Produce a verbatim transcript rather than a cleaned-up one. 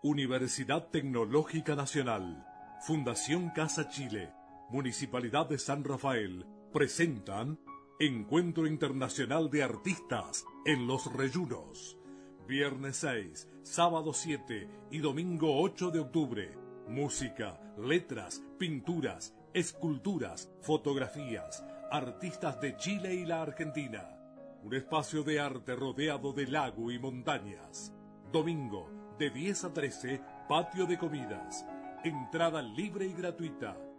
Universidad Tecnológica Nacional, Fundación Casa Chile, Municipalidad de San Rafael, presentan Encuentro Internacional de Artistas en Los Reyunos. Viernes seis, sábado siete y domingo ocho de octubre. Música, letras, pinturas, esculturas, fotografías, artistas de Chile y la Argentina. Un espacio de arte rodeado de lago y montañas. Domingo, de diez a trece, patio de comidas. Entrada libre y gratuita.